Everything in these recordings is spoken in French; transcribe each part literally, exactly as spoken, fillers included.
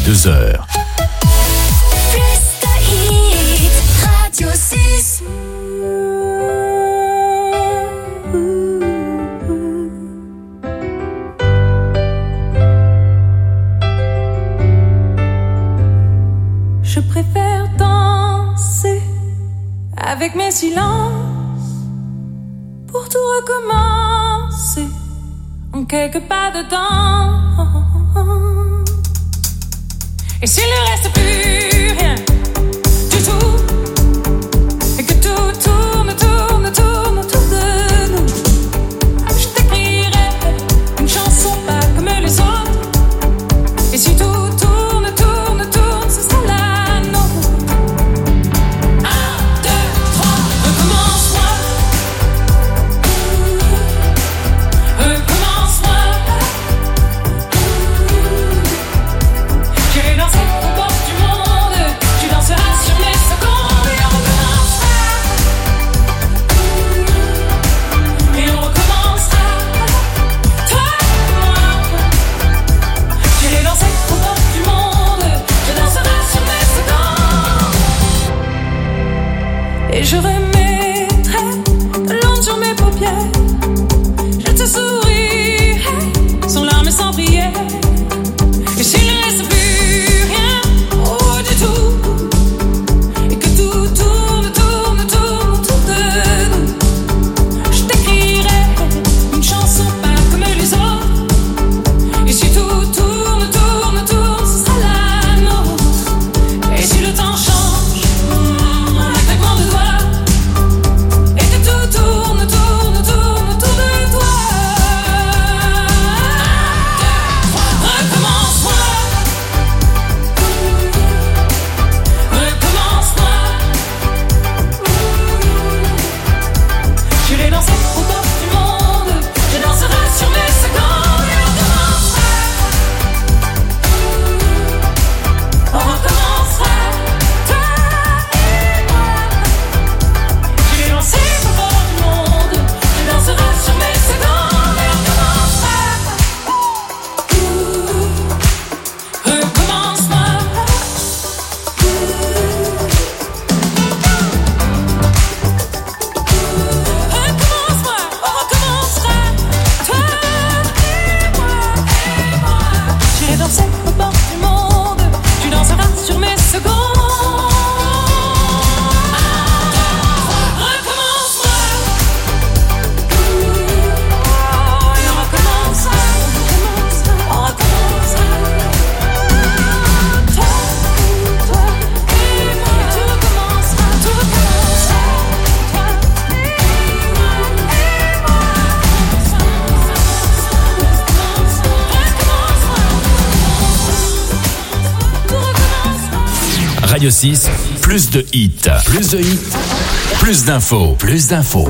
deux heures. Radio six. Je préfère danser avec mes silences pour tout recommencer en quelques pas dedans. Et s'il ne reste plus rien du tout, et que tout tourne, tourne, tourne autour de nous, je t'écrirai une chanson pas comme les autres. Et si tout tourne, tourne, tourne, ce sera la nôtre. Un, deux, trois, recommence-moi. Recommence-moi. J'irai danser au bord du monde. Tu danseras sur mes secondes. Et on recommencera. Et on recommencera. Toi et moi. J'irai danser au bord du monde. Tu danseras sur mes secondes. Et je remettrai de l'ombre sur mes paupières. Je te sourirai sans larmes et sans prière. Et s'il ne reste plus rien, oh du tout, et que tout tourne, tourne, tourne autour de nous, je t'écrirai une chanson pas comme les autres. Et si tout tourne, tourne, tourne, ce sera la nôtre. Et si le temps change, en un claquement de doigts, et que tout tourne, tourne, tourne autour de toi. Recommence-moi. Recommence-moi. J'irai danser au bord du monde. Je danserai sur mes secondes. Et on recommencera. On recommencera. Toi et moi. J'irai danser au bord du monde. Je danserai sur mes secondes. Et on recommencera. Recommence-moi. Recommence-moi, on recommencera. Toi et moi, et moi. J'irai danser au bord du monde. Tu danseras sur mes secondes. Recommence-moi. Et on recommencera. On recommencera. Toi, toi et moi. Tu recommenceras, tu recommenceras. Toi et moi, et moi. Radio six, plus de hits. Plus de hits, plus d'infos. Plus d'infos.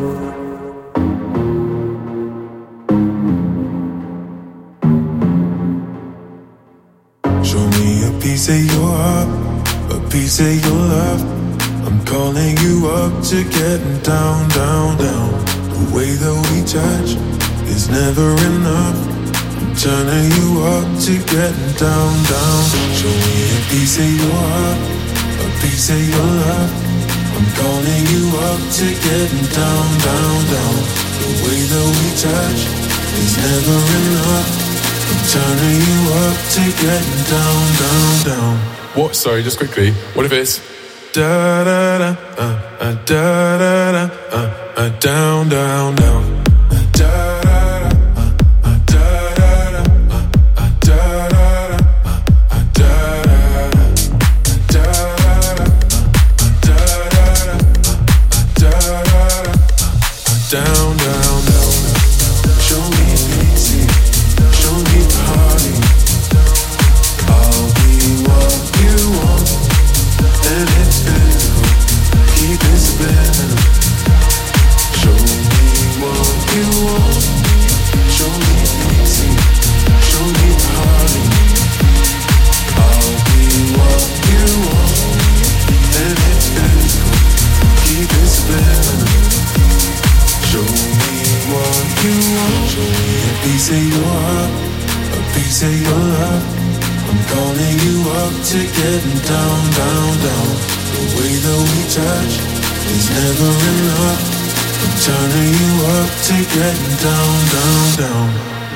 Show me a piece of your heart, a piece of your love. I'm calling you up to getting down, down, down. The way that we touch is never enough. I'm turning you up to getting down, down. Show me a piece of your heart, a piece of your love. I'm calling you up to getting down, down, down. The way that we touch is never enough. I'm turning you up to getting down, down, down. What? Sorry, just quickly. What if it's Da da da, uh, uh, da da da, uh, uh, down, down, down. Uh, da da da, uh, uh, da da da, uh, uh, da da da, uh, uh, da da da, uh, da da da, uh, uh, da da da, uh, uh, da da da, uh, down, down, down. Show me pity, show me party. I'll be what you want, and it's physical. Keep it spinning. Show me what you want. Show me pity, show me party. I'll be what you want, and it's physical. Keep it spinning. Show me what you want. Show me a piece of your heart, a piece of your love. I'm calling you up to getting down, down, down. The way that we touch is never enough. I'm turning you up to getting down, down, down.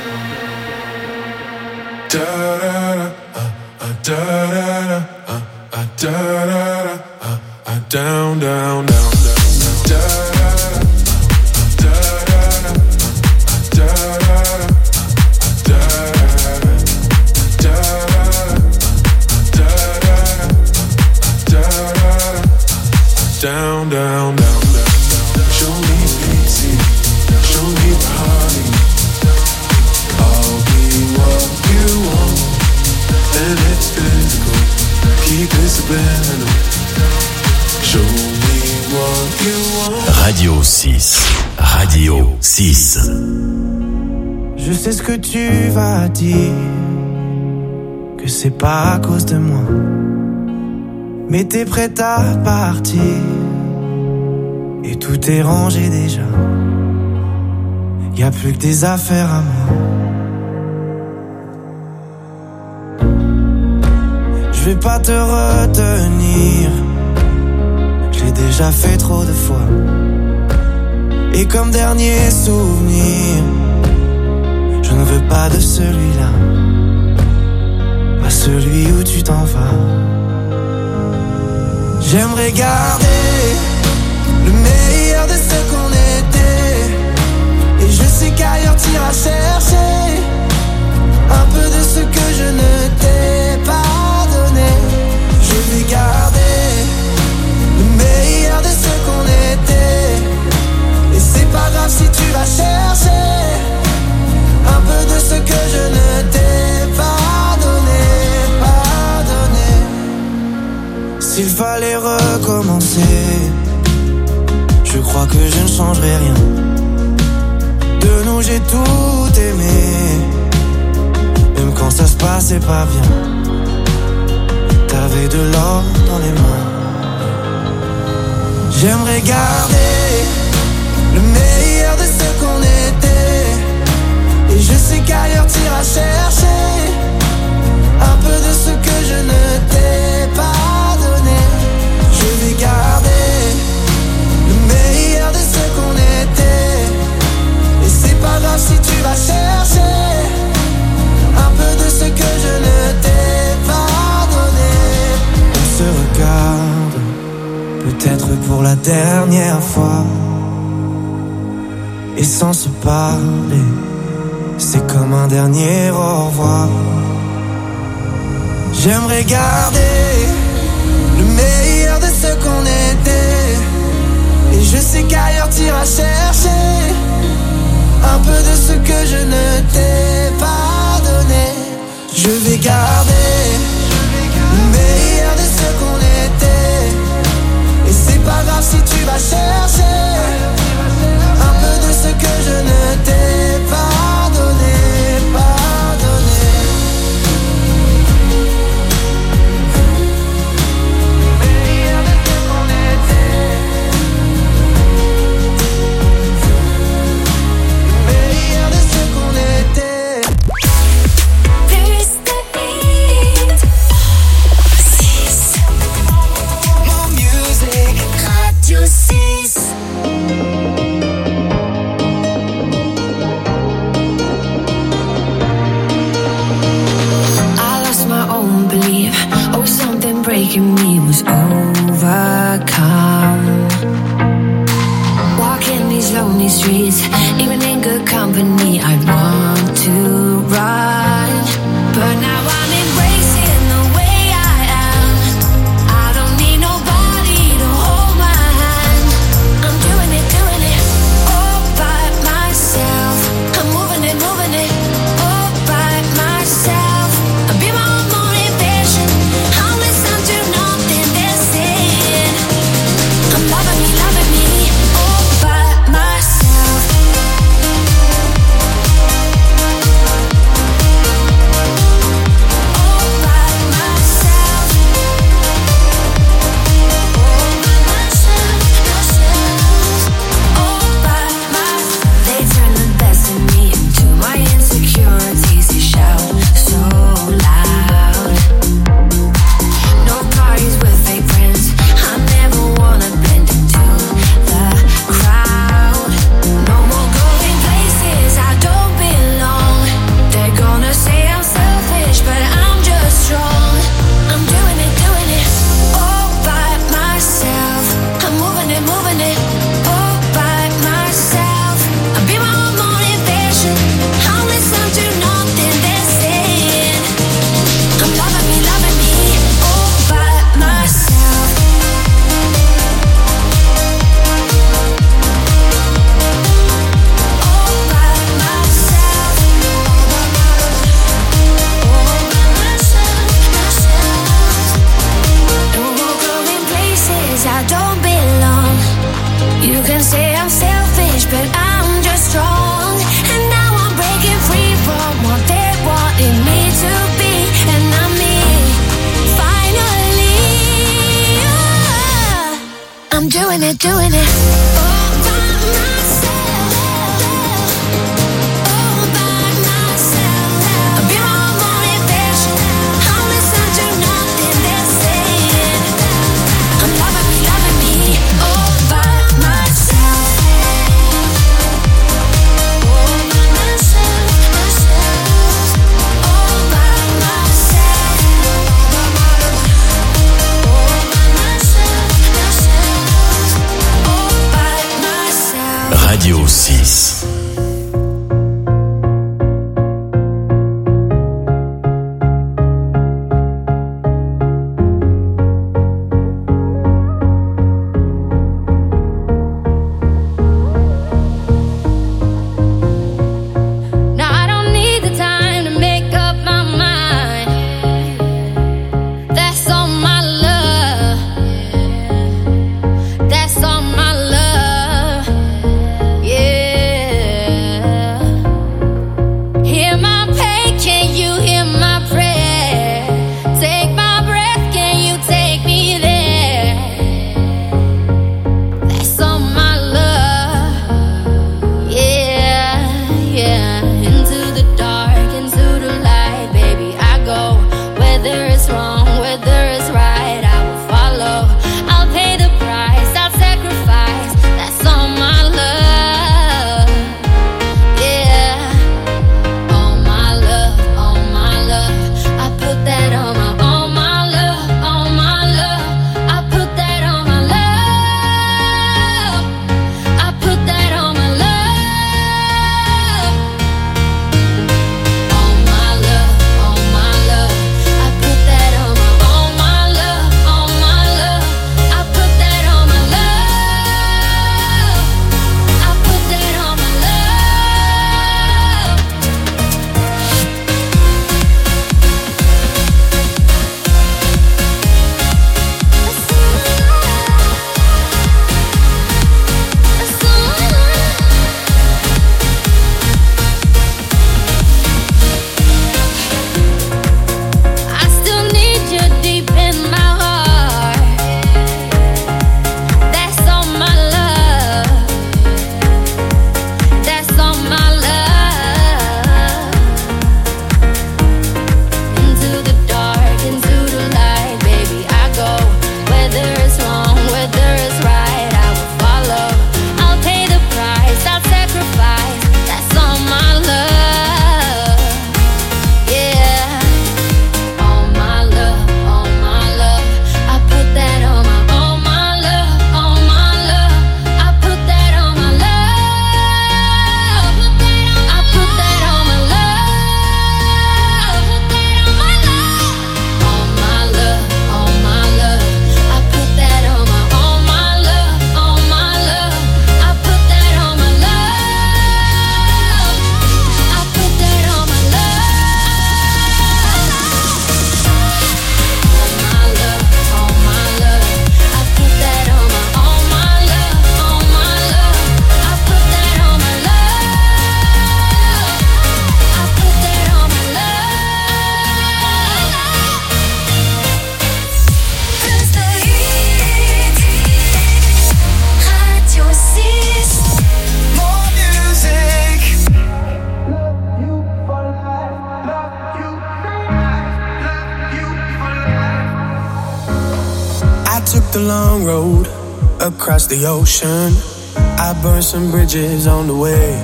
Da da da, uh, uh, da da da, uh, uh, da da da, uh, uh, down, down, down, down, da da da, uh, da da da, uh, da da da, da da da, down, down, down, down. Show me pity, show me party. I'll be what you want, and it's physical. Keep it subliminal. Show me what you want. Radio six. Radio six. Je sais ce que tu vas dire, que c'est pas à cause de moi. Mais t'es prête à partir, et tout est rangé déjà. Y'a plus que des affaires à moi. Je vais pas te retenir, je l'ai déjà fait trop de fois. Et comme dernier souvenir, je ne veux pas de celui-là, pas celui où tu t'en vas. J'aimerais garder le meilleur de ce qu'on était, et je sais qu'ailleurs t'iras chercher un peu de ce que je ne t'ai pas donné. Je vais garder le meilleur de ce qu'on était, et c'est pas grave si tu vas chercher un peu de ce que je ne t'ai pas donné, pas donné. S'il fallait recommencer, je crois que je ne changerai rien. De nous j'ai tout aimé, même quand ça se passait pas bien. T'avais de l'or dans les mains. J'aimerais garder le meilleur de ce qu'on était, et je sais qu'ailleurs t'iras chercher un peu de ce que je ne t'ai pas donné. Je vais garder le meilleur de ce qu'on était, et c'est pas grave si tu vas chercher un peu de ce que je ne t'ai pas donné. On se regarde, peut-être pour la dernière fois, et sans se parler, c'est comme un dernier au revoir. J'aimerais garder le meilleur de ce qu'on était, et je sais qu'ailleurs t'iras chercher un peu de ce que je ne t'ai pas donné. Je vais garder le meilleur de ce qu'on était, et c'est pas grave si tu vas chercher un peu de ce que je ne t'ai pas donné, pas donné. Plus de hits. doing it all by myself. All by myself. I'll be my own motivation. I'll listen to nothing they're saying. I'm loving me, loving me all by myself. All by myself, myself. All by myself. All by myself, myself. All by myself. Radio six. Now I don't need the time to make up my mind. That's all my love. That's all my love. Yeah. Hear my pain, can you hear my prayer? Take my breath, can you take me there? That's all my love. Yeah, yeah. Into the dark, into the light, baby, I go. Whether it's wrong, whether it's right, I will follow. I'll pay the price, I'll sacrifice. That's all my love. Yeah. All my love, all my love. I put that on my, all my love, all my love. I put that on my love. I put that on my love. All my love, all my love. I put that on my, all my love, all my love. I put that on my love. I put that on my love. I still need you deep in my heart. That's all my love. That's all my love. Into the dark, into the light, baby, I go. Whether it's wrong, whether it's right, I will follow. I'll pay the price, I'll sacrifice. That's all my love. Yeah. All my love, all my love. I put that on my, all my love, all my love. I put that on my love. I put that on my love. All my love, all my love. I put that on my, all my love, all my love. I put that on my love. I put that on my love. All my love, all my love. I put that on my, all my love, all my love. I put that on my love. I put that on my love. Plus de hits, Radio six. More music. I took the long road across the ocean. I burned some bridges on the way.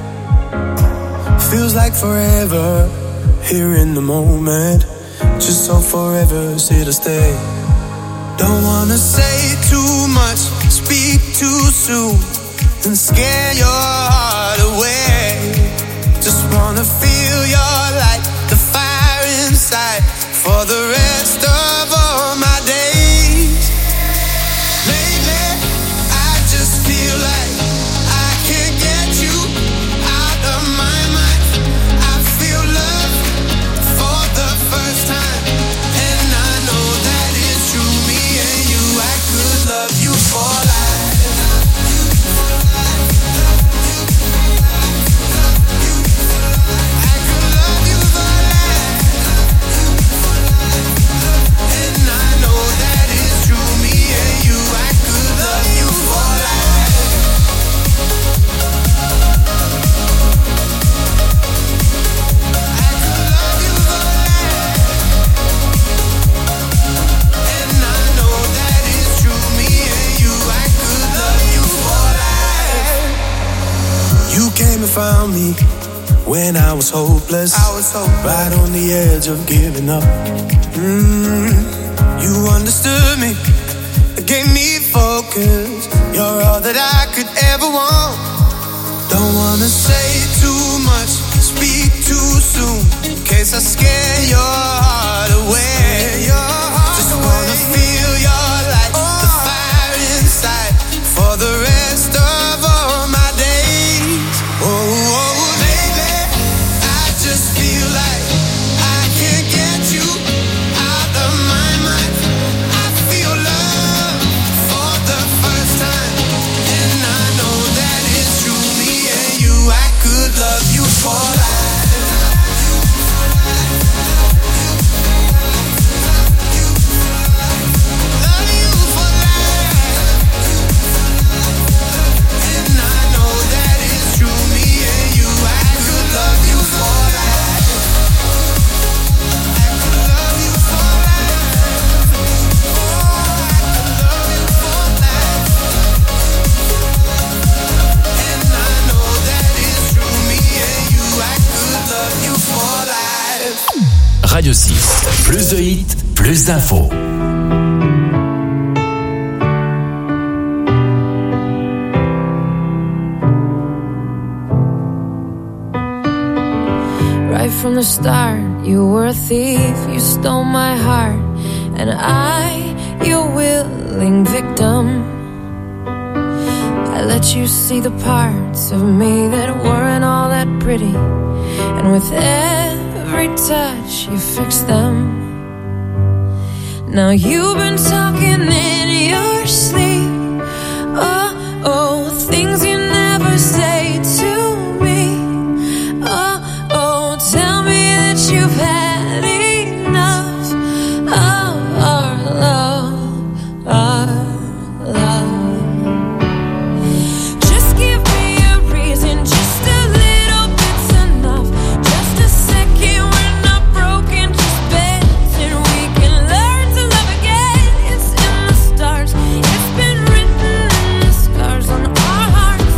Feels like forever here in the moment. Just so forever's here to stay. Don't wanna say too much, speak too soon, and scare your heart away. Just wanna feel your light, the fire inside, for the rest of all my days. Lately, I just feel like I can't get you out of my mind. I feel love for the first time, and I know that it's true. Me and you, I could love you for life. I could love you for found me when I was hopeless. I was hopeless. Right on the edge of giving up. Mm, you understood me, gave me focus. You're all that I could ever want. Don't wanna say too much, speak too soon, in case I scare your heart away. Your heart Just away. Wanna feel your light, oh. the fire inside, for the rest of all my days. Oh, oh, baby, I just feel like I can't get you out of my mind. I feel love for the first time, and I know that it's true. Me and you, I could love you for life. Radio six, plus de hits, plus d'infos. Right from the start, you were a thief, you stole my heart, and I, your willing victim. I let you see the parts of me that weren't all that pretty, and with every touch you fix them. Now you've been talking in your sleep. Oh, oh, things you never say to me. Oh, oh, tell me that you've had enough of our love, our love. Just give me a reason, just a little bit's enough. Just a second, we're not broken, just bent, and we can learn to love again. It's in the stars, it's been written in the scars on our hearts.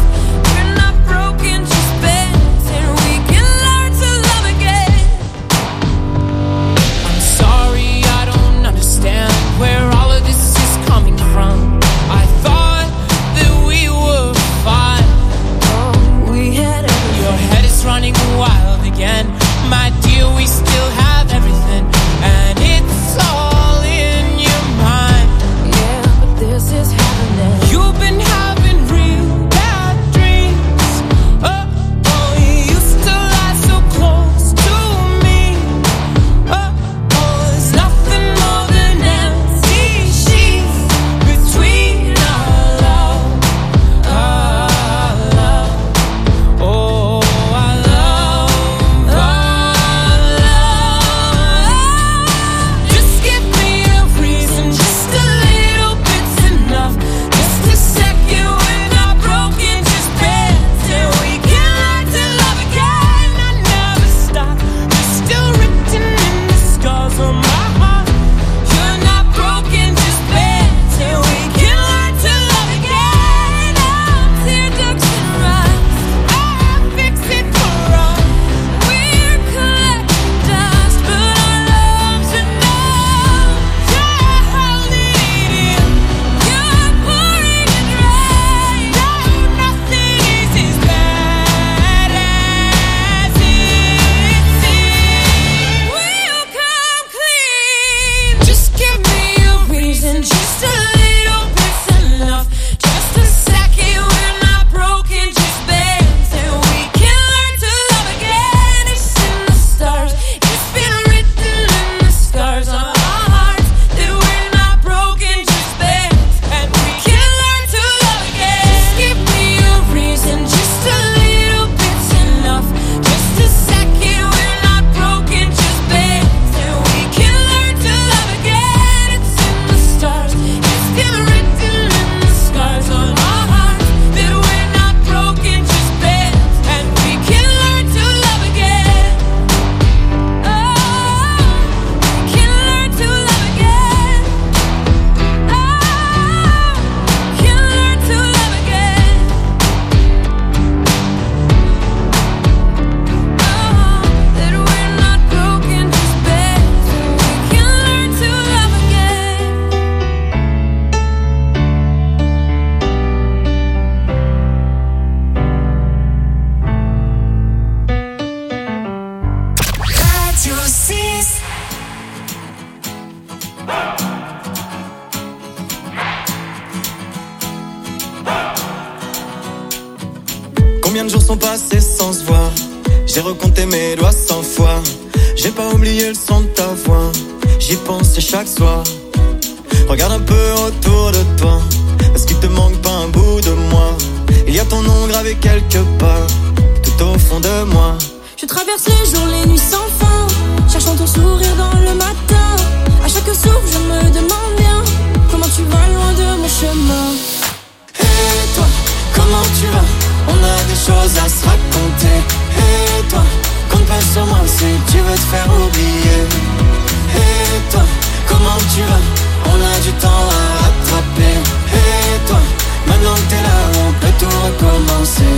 sont passés sans se voir. J'ai recompté mes doigts cent fois. J'ai pas oublié le son de ta voix. J'y pense chaque soir. Regarde un peu autour de toi. Est-ce qu'il te manque pas un bout de moi? Il y a ton nom gravé quelque part, tout au fond de moi. Je traverse les jours, les nuits sans fin, cherchant ton sourire dans le matin. À chaque souffle, je me demande bien comment tu vas loin de mon chemin. Et toi, comment tu vas? On a des choses à se raconter. Et toi, compte pas sur moi si tu veux te faire oublier. Et toi, comment tu vas? On a du temps à rattraper. Et toi, maintenant que t'es là, on peut tout recommencer.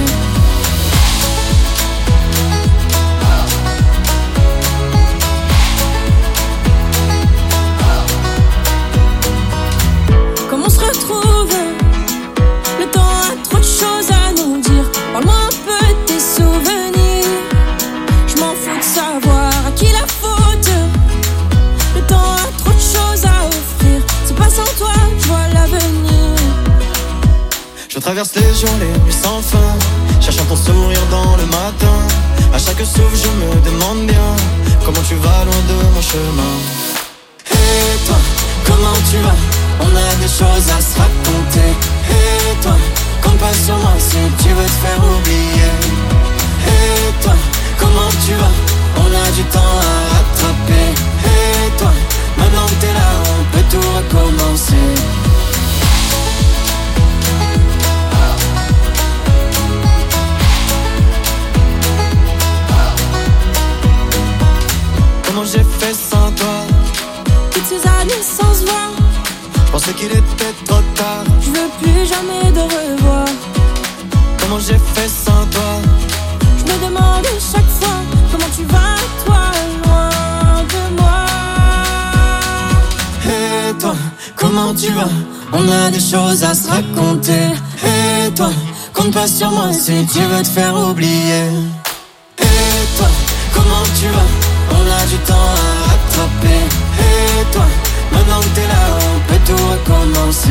Comment on se retrouve? Le temps a trop de choses à nous dire. Parle-moi un peu de tes souvenirs. Je m'en fous de savoir à qui la faute. Le temps a trop de choses à offrir. C'est pas sans toi que je vois l'avenir. Je traverse les jours, les nuits sans fin, cherchant ton sourire dans le matin. À chaque souffle je me demande bien comment tu vas loin de mon chemin. Et toi, comment tu vas? On a des choses à se raconter. Et toi, compte pas sur moi si tu veux te faire oublier. Et toi, comment tu vas? On a du temps à rattraper. Et toi, maintenant que t'es là, on peut tout recommencer. Comment j'ai fait sans toi? Toutes ces années sans se voir. Je pensais qu'il était trop tard. Je veux plus jamais de revoir. Comment j'ai fait sans toi? Je me demande chaque fois comment tu vas, toi, loin de moi. Et toi, comment tu vas? On a des choses à se raconter. Et toi, compte pas sur moi si tu veux te faire oublier. Et toi, comment tu vas? On a du temps à rattraper. Et toi, maintenant que t'es là, on peut tout recommencer.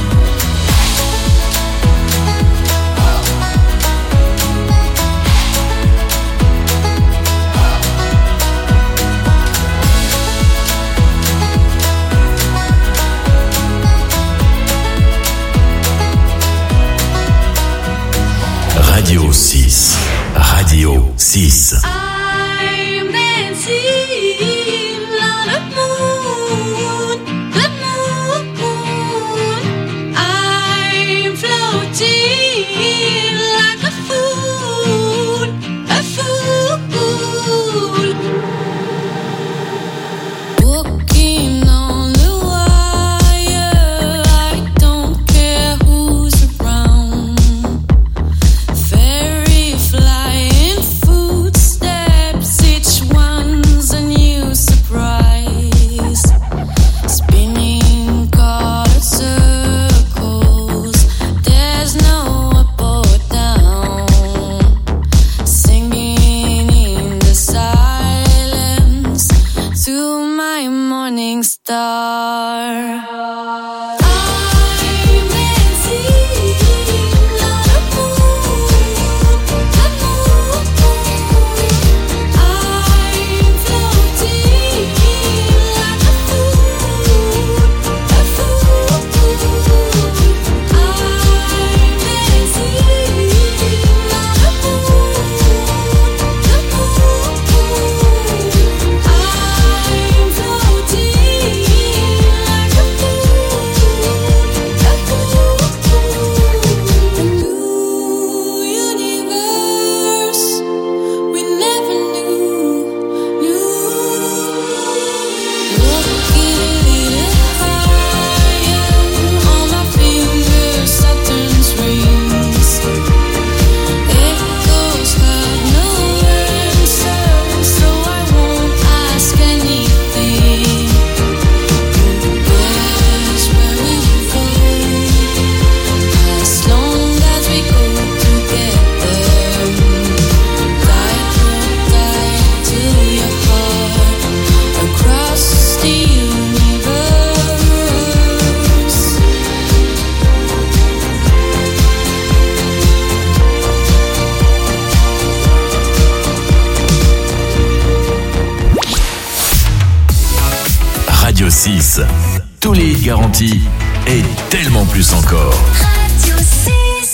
Radio six. Radio six. I'm dancing on the moon, the moon. I'm floating like a fool, a fool. Walking on the wire, I don't care who's around. Fairy flying footsteps, each one's a new surprise. Spinning colored circles, there's no up or down. Singing in the silence to my morning star. I'm dancing on the moon, the moon. I'm floating like a fool, a fool. I'm dancing on the moon, the moon. I'm floating like a fool. Radio six. Tous les hits garantis et tellement plus encore. Radio six.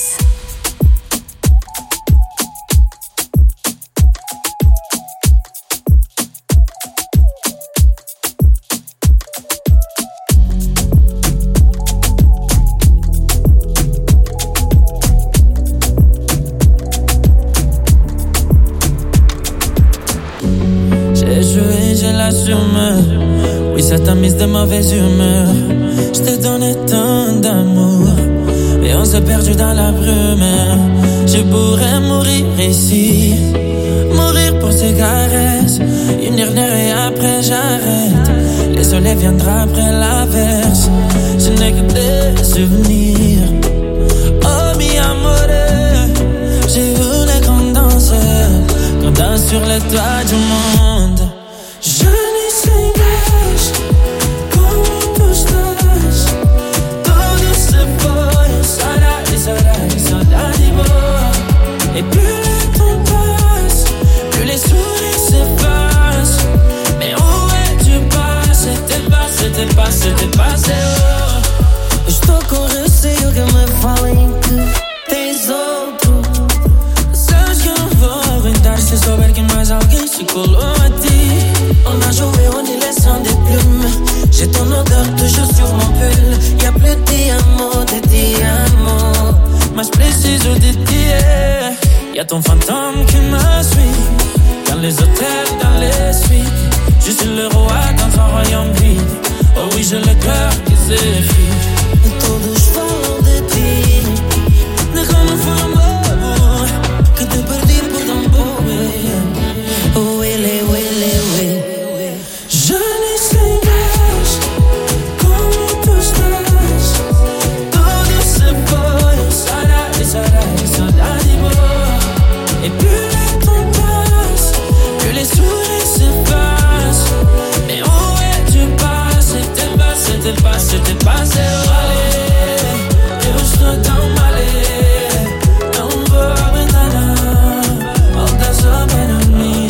Oui, ça t'a mise de mauvaise humeur. Je t'ai donné tant d'amour, mais on s'est perdu dans la brume. Je pourrais mourir ici, mourir pour ces caresses. Une dernière et après j'arrête. Le soleil viendra après l'averse. Ce n'est que des souvenirs. Oh mi amore, j'ai voulu qu'on danse, qu'on danse sur les toits du monde. Je n'y sais pas comment tu estás. Todo se foi, saudade, saudade, saudade boa. Et plus le temps passe, plus les sourires s'effacent. Mais où es-tu passé? C'était passé, c'était passé, c'était passé, oh. Estou com receio que me falem que tens outro. Sabes que eu não vou aguentar se souber que mais alguém se colou a ti. On a joué au nid laissant des plumes. J'ai ton odeur toujours sur mon pull. Y'a plus de diamants, de diamants. Mas preciso de ti. Y'a ton fantôme qui me suit. Dans les hôtels, dans les suites. Je suis le roi dans un royaume vide. Oh oui, j'ai le cœur qui s'effrite. E todos falam de ti. De como foi um bobo que te perdi por tão pouco. Oh, ele, ele, ele. Je ne sais pas comment tu estás. Todo se foi, saudade, saudade, saudade boa. Et plus le temps passe, plus les sourires s'effacent. Mais où es-tu passé? C'était passé, c'était passé, c'était passé. Allez, eu estou tão mal. Não vou aguentar não. Volta só para mim.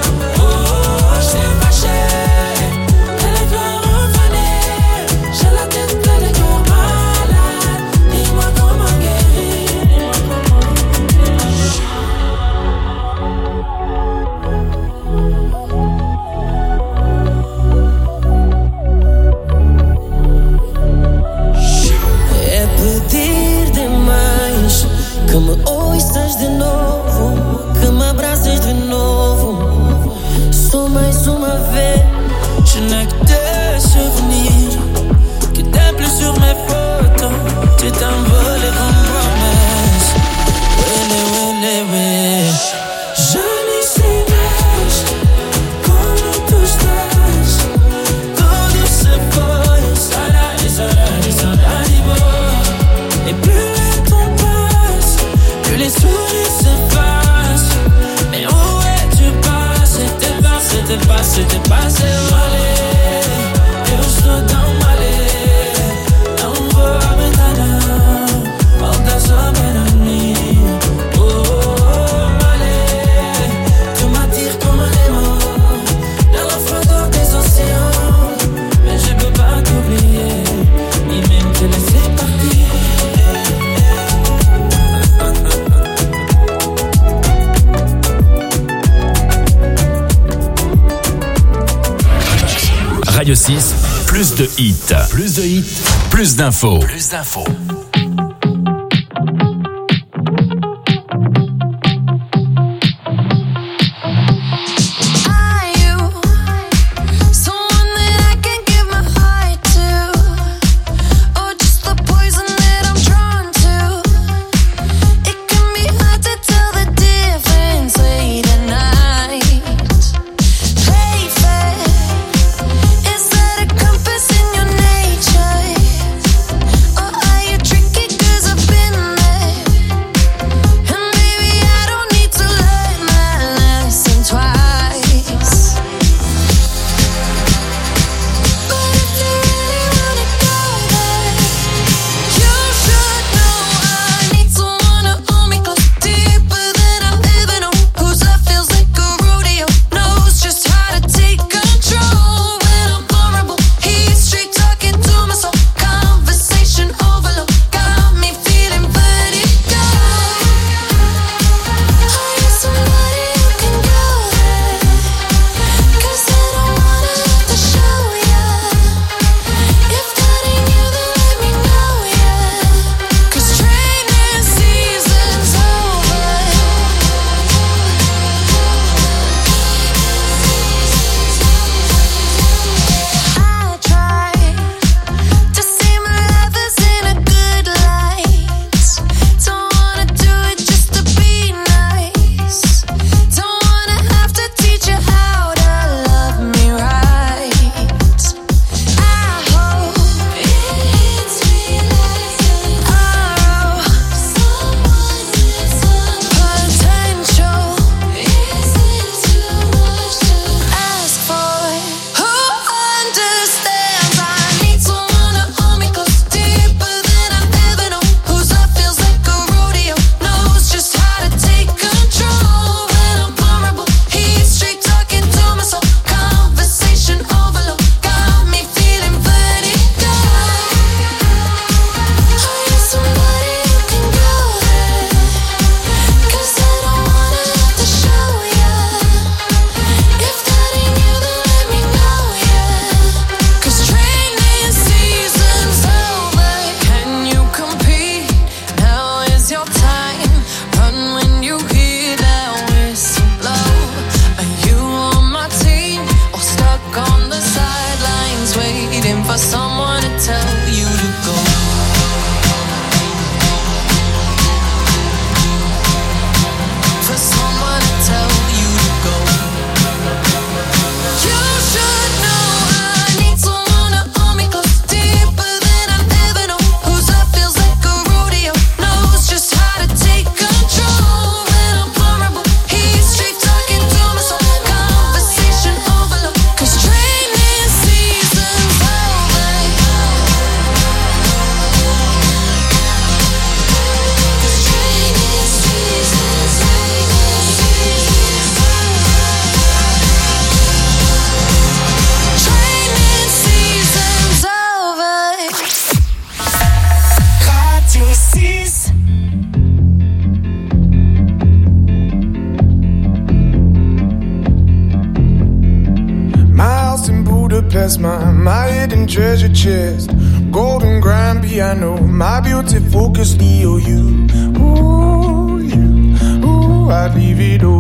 Que me ouças de novo, que me abraças de novo. Só mais uma vez. Je n'ai que des souvenirs qui déplient sur mes photos. Tu t'envoles comme promesse. Wele, wele, wele. Je ne sais pas comment tu estás. Todo se foi, saudade, saudade, saudade boa. Et plus le temps passe, plus les sourires s'effacent. Mais où es-tu passé? C'était passé, c'était passé, c'était passé. Allez, eu estou tão mal. Não vou aguentar não. Volta só para mim. Oh, oh, allez, tu m'attires comme un aimant dans la froideur des océans. Mais je peux pas t'oublier, ni même te laisser partir. Radio six, plus de hits. Plus de hits, plus d'infos. Plus d'infos. Tricky Budapest, my, my hidden treasure chest. Golden grand piano, my beauty focus, E O U. Ooh, you, ooh, I'd leave it all.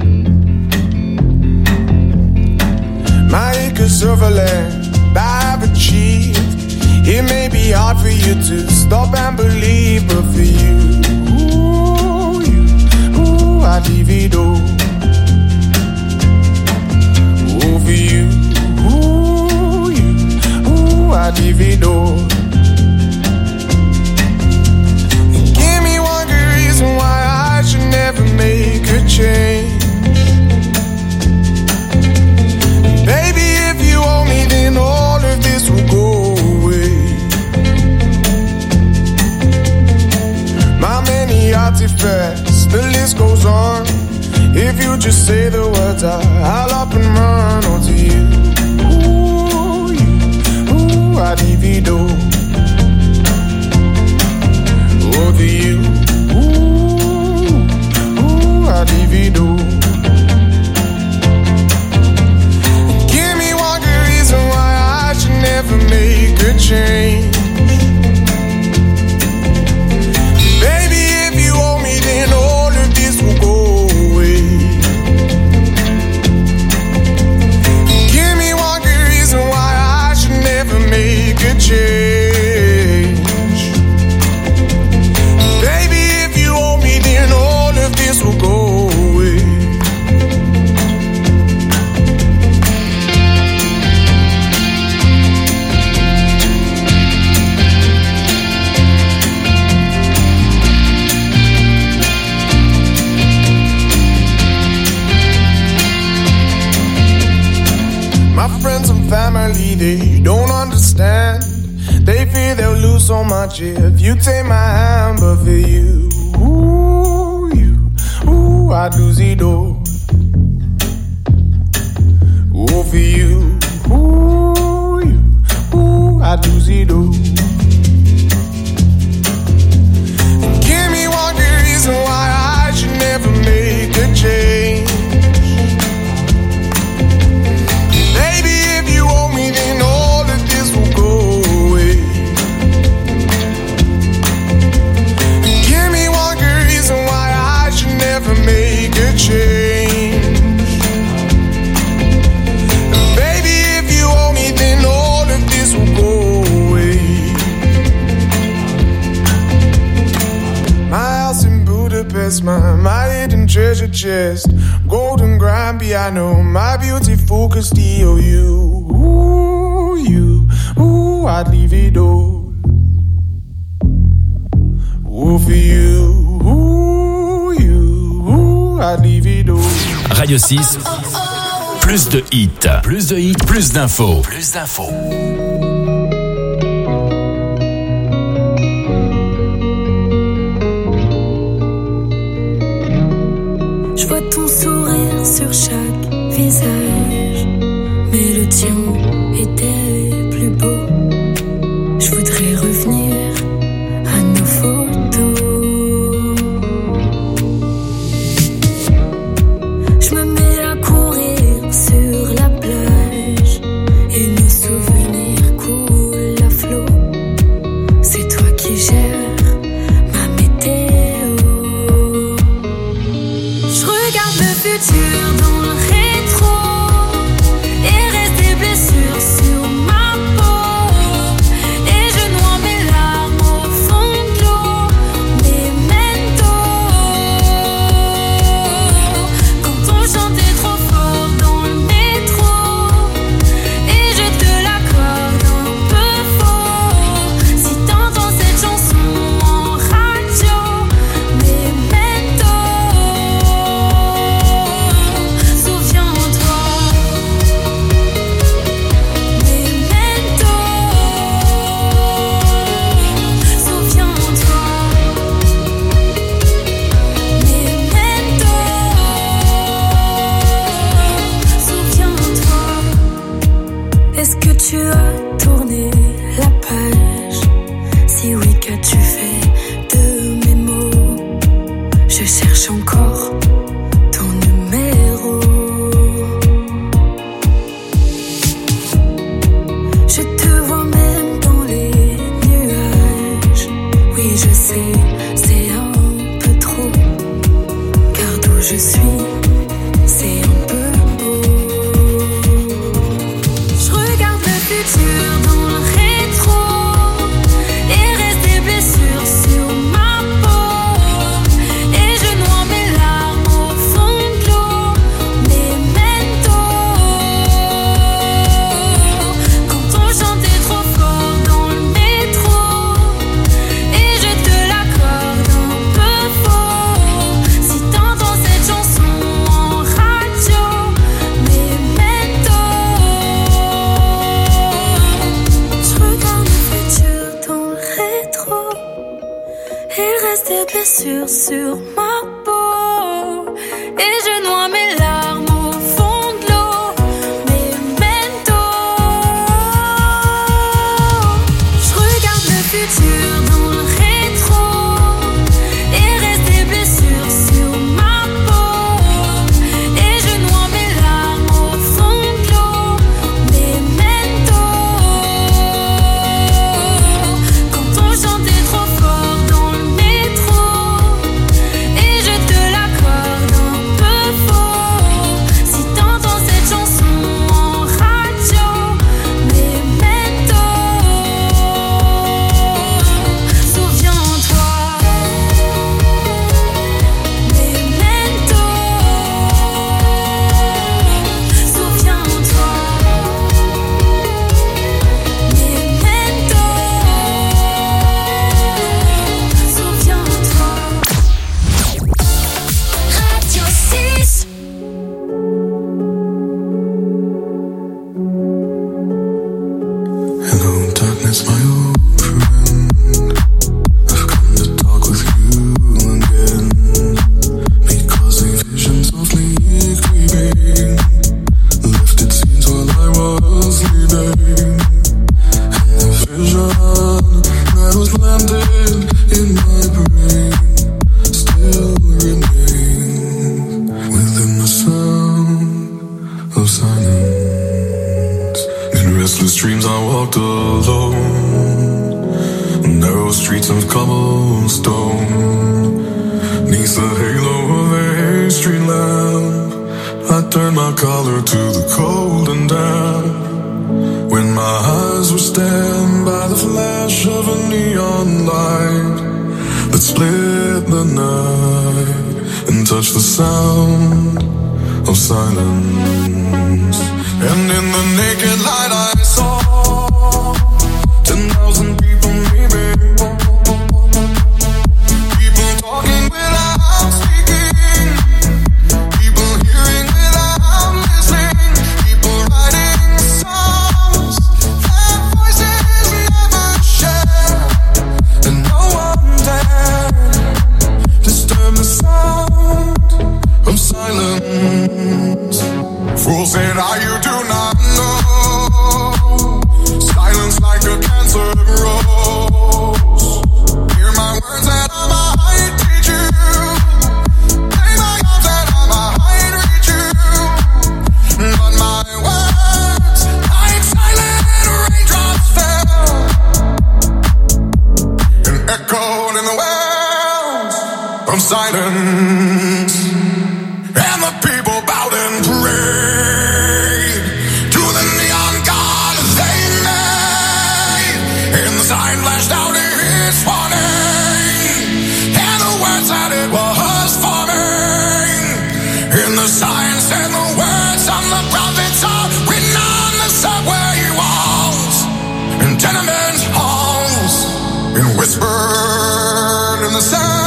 My acres of land I've achieved. It may be hard for you to stop and believe, but for you, ooh, you, ooh, I'd leave it all. Ooh, for you, ooh, you, ooh, I'd leave it all. And give me one good reason why I should never make a change. Baby, if you owe me, then all of this will go away. My many artifacts, the list goes on. If you just say the words, I, I'll up and run onto you. Ooh, you, ooh, I'd divido. Over you, ooh, ooh, I'd divido. Never make a change. Baby, if you owe me, then all of this will go away. Give me one good reason why I should never make a change. Baby, if you owe me, then all of this will go away. Friends and family, they don't understand. They fear they'll lose so much if you take my hand. But for you, ooh, you, ooh, I'd lose it all. Ooh, for you, ooh, you, ooh, I'd lose it all. Give me one good reason why I should never make a change. Then all of this will go away. Give me one good reason why I should never make a change. Baby, if you owe me, then all of this will go away. My house in Budapest, my, my hidden treasure chest. Golden grand piano, my beauty focus, E O U. Ooh, you, ooh, I'd leave it all. Ooh, for you, ooh, you, ooh, I'd leave it all. Radio six, plus de hits, plus de hits, plus d'infos, plus d'infos. Je vois ton sourire sur chaque visage, mais le tien était plus beau. Je voudrais revenir à nos photos. Je me mets à courir sur la plage et nos souvenirs coulent à flot. C'est toi qui gères ma météo. Je regarde le futur dans le rétro et reste des blessures sur ma peau. Et je noie mes larmes au fond de l'eau. Memento. Quand on chantait trop fort dans le métro et je te l'accorde un peu faux. Si t'entends cette chanson en radio, Memento. Souviens-toi, Memento. Souviens-toi, Memento. Souviens-toi. Est-ce que tu as tourné la page? Si oui, qu'as-tu fait de mes mots? Je cherche encore ton numéro. blessures sur ma peau et je noie mes larmes au fond de l'eau. Memento, je regarde le futur dans le rétro et reste des blessures sur ma peau et je noie mes larmes au fond de l'eau. Memento, quand on chantait trop fort dans le métro et je te l'accorde un peu faux. Si t'entends cette chanson en radio, Memento, souviens-toi. Memento, souviens-toi. Memento, souviens-toi. Radio six. Hello, darkness, my old friend. I've come to talk with you again. Because a vision softly creeping left its scenes while I was sleeping. And the vision that was landed in my brain still remains within the sound of silence. In restless dreams I walked alone, narrow streets of cobblestone. Neath the halo of a street lamp, I turned my collar to the cold and damp. When my eyes were stabbed by the flash of a neon light that split the night and touched the sound of silence. And in the naked light I saw ten thousand people maybe, people talking without speaking, people hearing without listening, people writing songs that voices never share, and no one dared disturb the sound of silence. Fools said, "Ah, you do not know. Silence like a cancer grows. Hear my words that I might teach you. Play my arms that I might reach you. But my words, like silent raindrops fell and echoed in the wells of silence. And the people bowed and prayed to the neon god they made. And the sign flashed out its warning, and the words that it was forming. And the sign said the words on the prophets are written on the subway walls and tenement halls, and whispered in the sound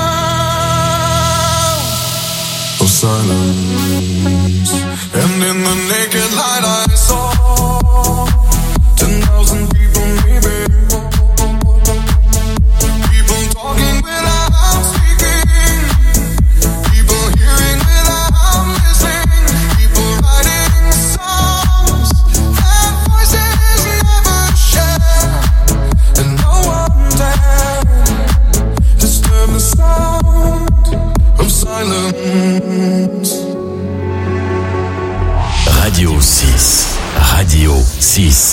of silence. And in the naked light I saw ten thousand people maybe, people talking without speaking, people hearing without listening, people writing songs that voices never share, and no one dared disturb the sound of silence. Radio six. Radio six.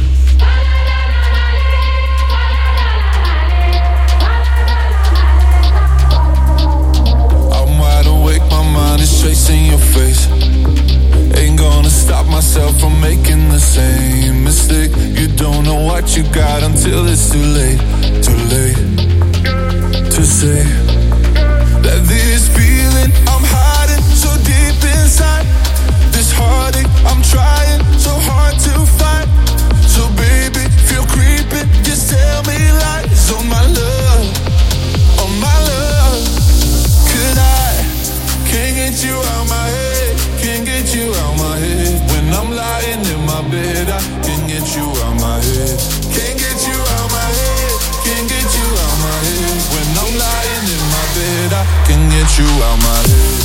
I'm wide awake, my mind is chasing your face. Ain't gonna stop myself from making the same mistake. You don't know what you got until it's too late, too late to say that this feeling I'm hiding so deep inside, this heartache I'm trying so hard to fight. So baby, feel creeping, just tell me lies on my love, on my love. Could I, can't get you out my head, can't get you out my head. When I'm lying in my bed, I can't get you out my head. Can't get you out my head, can't get you out my head. When I'm lying in my you out my head.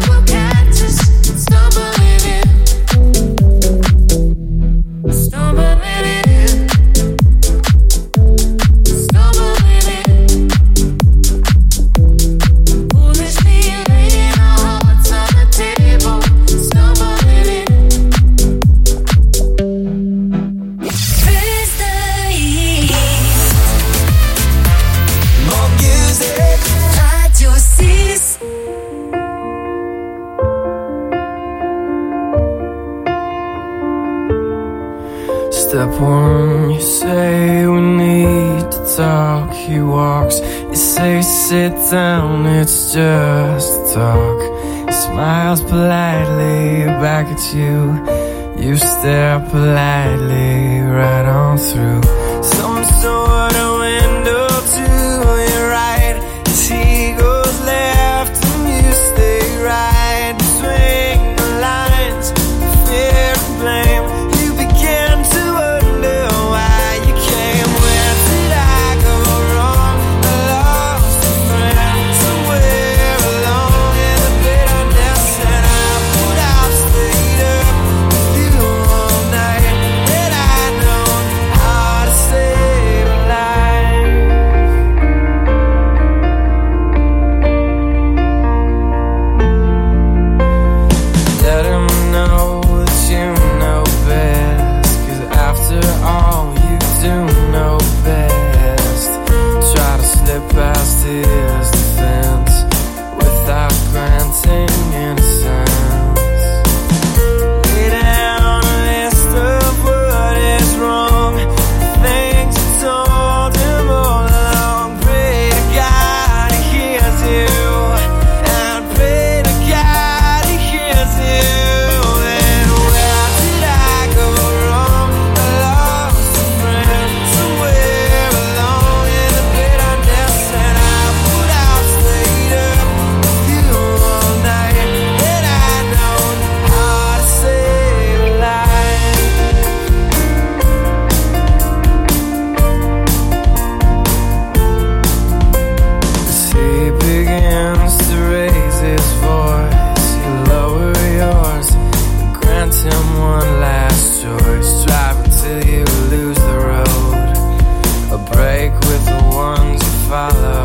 Stumble Step one, you say we need to talk. He walks, you say sit down, it's just talk. He smiles politely back at you. You stare politely right on through some sort of window to your right. As he goes left and you stay right. Between the lines, fear and blame. You begin to wonder why you came. Where did I go wrong? I lost a friend somewhere along in the bitterness, and I put out stayed up with you all night. Had I known how to save a life. Let him know that you know best, 'cause after all you do know best. Try to slip past his defense without granting innocence. Lay down a list of what is wrong, things you told him all along. Pray to God he hears you, and pray to God he hears you. And where did I go wrong? I lost a friend somewhere along in the bitterness, and I put out stayed up with you all night. Had I known how to save a life. As he begins to raise his voice, you lower yours and grant him one last choice. Drive until you lose the road, a break with the ones you follow.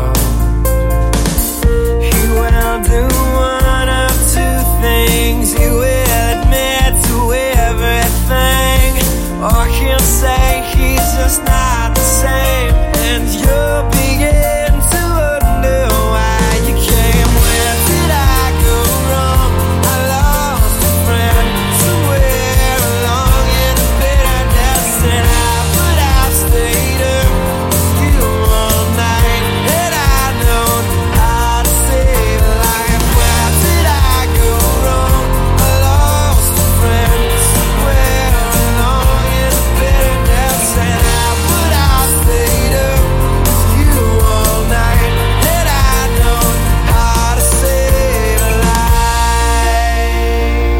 He will do one of two things. He will admit to everything, or he'll say he's just not the same, and you'll begin to wonder why you came. Where did I go wrong? I lost a friend somewhere along in the bitterness, and I put out stayed up with you all night. Had I known how to save a life. Where did I go wrong? I lost a friend somewhere along in the bitterness, and I put out stayed up with you all night. Had I known how to save a life.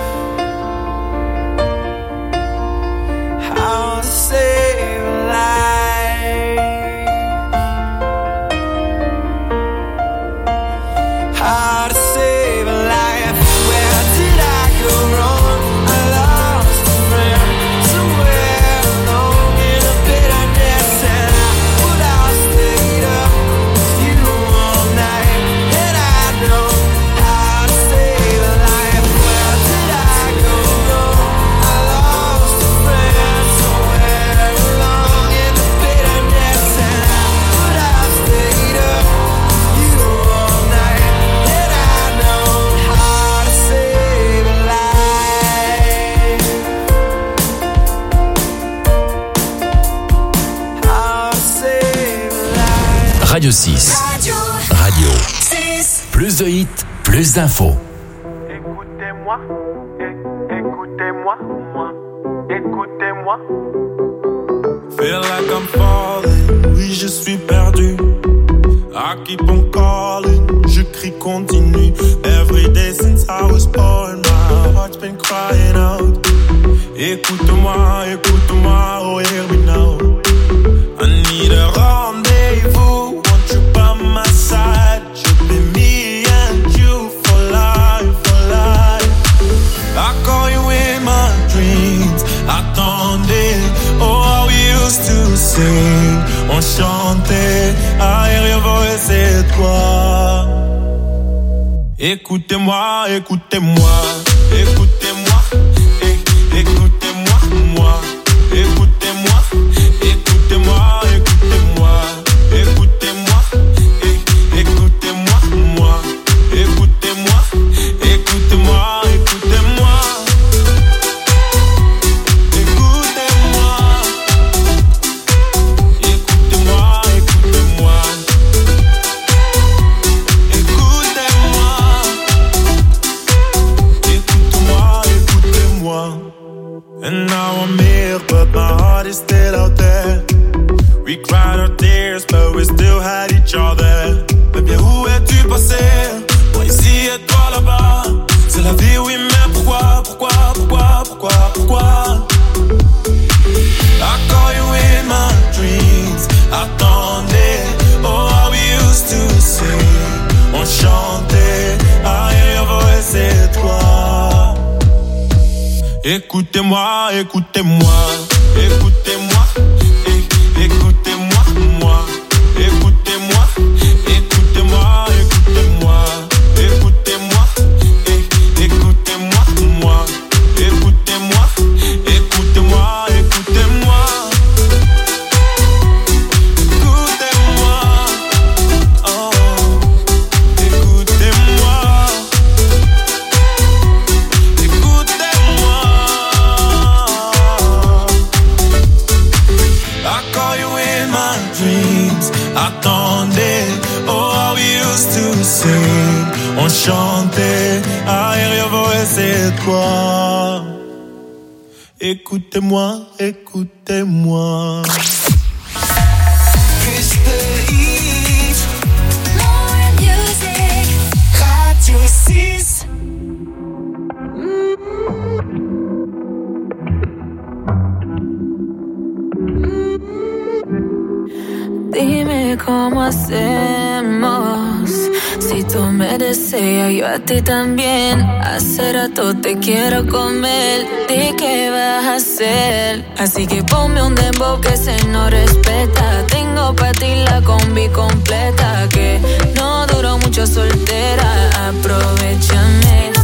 How to save a life. How to save a life. Where did I go wrong? I lost a friend somewhere along in the bitterness, and I put out stayed up with you all night. Had I known how to save a life. Where did I go wrong? I lost a friend somewhere along in the bitterness, and I put out stayed up with you all night. Had I known how to save a life. How to save a life. Radio six. Radio. Plus de hits, plus d'infos. Écoutez-moi, é- écoutez-moi, moi, écoutez-moi. Feel like I'm falling, oui je suis perdu. I keep on calling, je crie continue. Every day since I was born, my heart's been crying out. Écoute-moi, écoute-moi, oh here we know. I need a rendezvous, want you by my side. Should be me and you for life, for life. I call you in my dreams, attendez. Oh, how we used to sing, on chantait. I hear your voice, c'est toi. Écoutez-moi, écoutez-moi, écoutez-moi, é- écoutez-moi, moi, écoutez-moi, écoutez-moi, écoutez-moi, écoutez-moi, é- écoutez-moi, moi, écoutez-moi, écoutez-moi, écoutez-moi, écoutez-moi. moi. And now I'm here, but my heart is still out there. We cried our tears, but we still had each other. Mais bien où es-tu passé? Moi ici et toi là-bas. C'est la vie, oui, mais pourquoi, pourquoi, pourquoi, pourquoi, pourquoi? I call you in my dreams. Attendez, oh how we used to sing. On chantait, I hear your voice, c'est toi. Écoutez-moi, écoutez-moi, écoutez-moi, é- écoutez-moi, moi. Écoutez-moi, écoutez-moi, écoutez-moi, écoutez-moi, é- écoutez-moi, moi. Écoutez-moi, écoutez-moi, écoutez-moi. Écoutez-moi, oh, écoutez-moi. Écoutez-moi. I call you in my dreams. Attendez, oh how we used to sing. On chantait, I hear your voice, c'est toi. Écoutez-moi, écoutez-moi. Plus de hits, More music. Radio six. Dime cómo hacemos. Si tú me deseas, yo a ti también. Hace rato te quiero comer. Di qué vas a hacer. Así que ponme un dembow que se no respeta. Tengo pa' ti la combi completa. Que no duró mucho soltera. Aprovechame.